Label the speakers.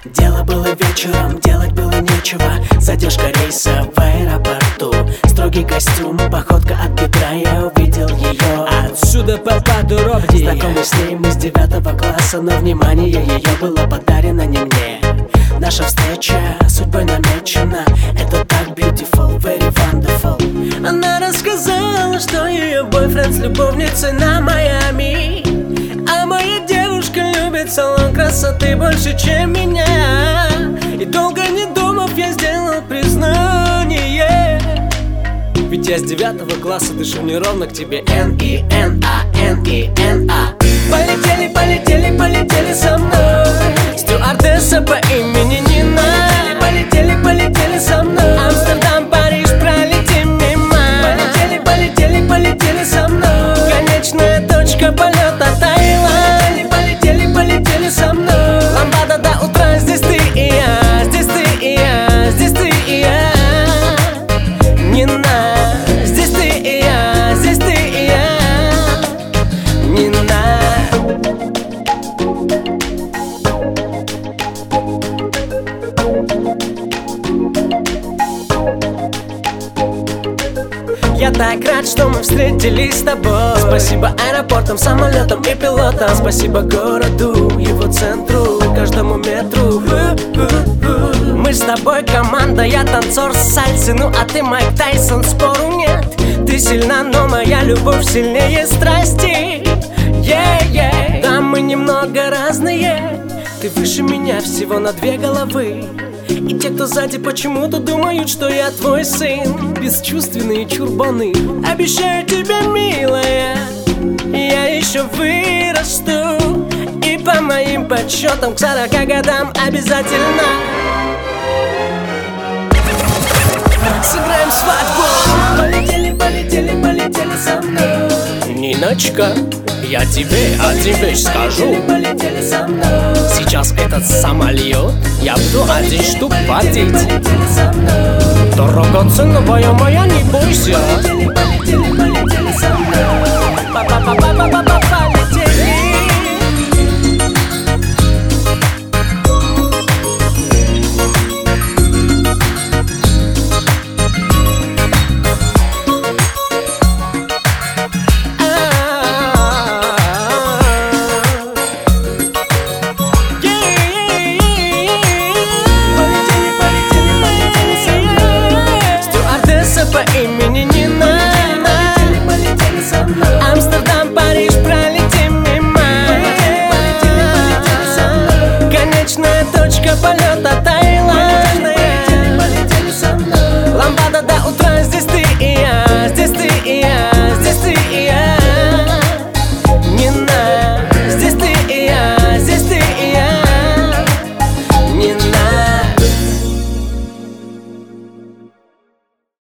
Speaker 1: Дело было вечером, делать было нечего. Задержка рейса в аэропорту. Строгий костюм, походка от бедра. Я увидел ее
Speaker 2: отсюда поподробнее.
Speaker 1: Знакомы с ней мы с 9 класса, но внимание ее было подарено не мне. Наша встреча судьбой намечена. Это так beautiful, very wonderful. Она рассказала, что ее бойфренд с любовницей на Майами. А моя девушка любит салон красоты больше, чем меня. И долго не думав, я сделал признание. Ведь я с 9 класса дышу неровно к тебе. N-E-N-A, N-E-N-A. Полетели, полетели, полетели со мной. Стюардесса по имени Нина. Полетели, полетели со мной. Амстердам, Париж, пролетим мимо. Полетели, полетели, полетели со мной. Конечная точка полета Таиланд. Полетели, полетели со мной. Ламбада до утра, здесь ты и я. Здесь ты и я, здесь ты и я. Нина, здесь ты и я, здесь ты и я. Нина. Я так рад, что мы встретились с тобой. Спасибо аэропортам, самолетам и пилотам. Спасибо городу, его центру, каждому метру. Мы с тобой команда, я танцор сальсы. Ну а ты Майк Тайсон, спору нет. Ты сильна, но моя любовь сильнее страсти. Да, мы немного разные. Ты выше меня всего на 2 головы. И те, кто сзади, почему-то думают, что я твой сын. Бесчувственные чурбаны. Обещаю тебе, милая, я еще вырасту. И по моим подсчетам к 40 годам обязательно сыграем свадьбу. Полетели, полетели, полетели со мной. Ниночка, я тебе одну вещь скажу. Полетели со мной. Сейчас этот самолет я буду 1 штук платить. Драгоценная моя, не бойся. Полетели, полетели, полетели со мной. Па-па-па-па-па-па-па, полетели. По имени Нина. Полетели со мной. Амстердам, Париж, пролетим мимо. Полетели со мной. Конечная точка полета Таиланд. Полетели со мной. Ламбада до утра, здесь